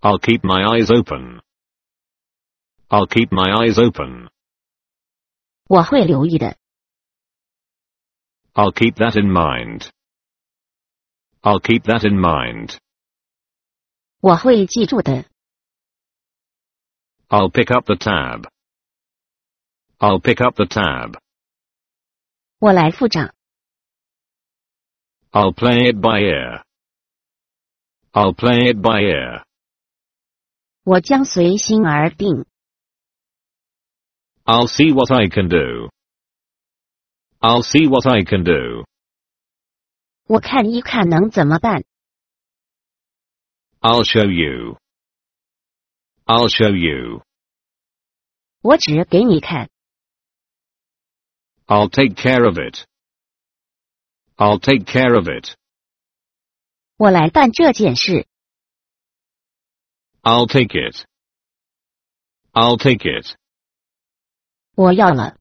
I'll keep my eyes open. I'll keep my eyes open. 我会留意的。 I'll keep that in mind. I'll keep that in mind. 我会记住的。 I'll pick up the tab. I'll pick up the tab. 我来付账。 I'll play it by ear. I'll play it by ear. 我将随心而定。 I'll see what I can do. I'll see what I can do. 我看一看能怎么办。 I'll show you. I'll show you. 我指给你看。 I'll take care of it. I'll take care of it. 我来办这件事。 I'll take it. I'll take it. 我要了。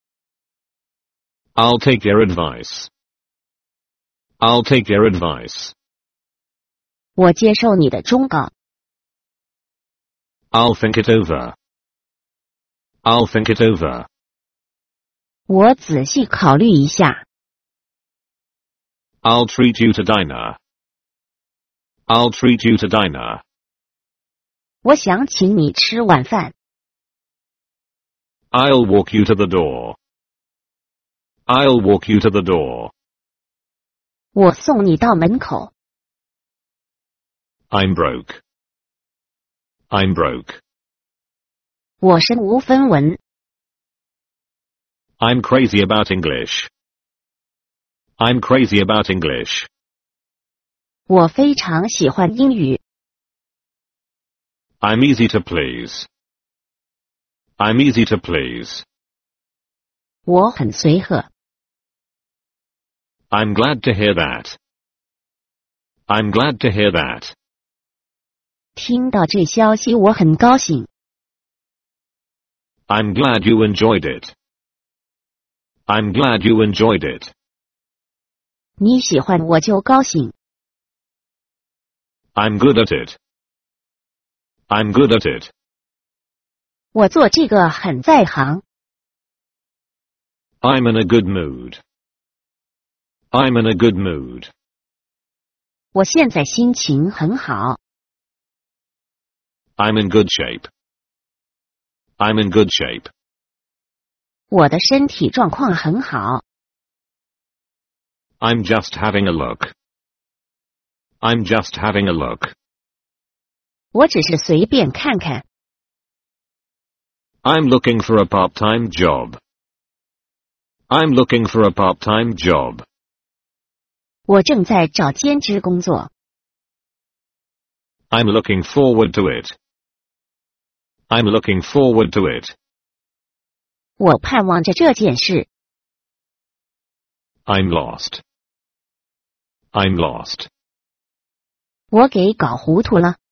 I'll take your advice. I'll take your advice. 我接受你的忠告。 I'll think it over. I'll think it over. 我仔细考虑一下。 I'll treat you to dinner. I'll treat you to dinner. 我想请你吃晚饭。 I'll walk you to the door. I'll walk you to the door. 我送你到门口。 I'm broke. I'm broke. 我身无分文。 I'm crazy about English. I'm crazy about English. 我非常喜欢英语。 I'm easy to please. I'm easy to please. 我很随和。 I'm glad to hear that. I'm glad to hear that. 听到这消息我很高兴。 I'm glad you enjoyed it. I'm glad you enjoyed it. 你喜欢我就高兴。 I'm good at it. I'm good at it. 我做这个很在行。 I'm in a good mood. I'm in a good mood. 我现在心情很好。 I'm in good shape. I'm in good shape. 我的身体状况很好。 I'm just having a look. I'm just having a look. 我只是随便看看。 I'm looking for a part-time job. I'm looking for a part-time job. 我正在找兼职工作。 I'm looking forward to it. I'm looking forward to it. 我盼望着这件事。 I'm lost. I'm lost. 我给搞糊涂了。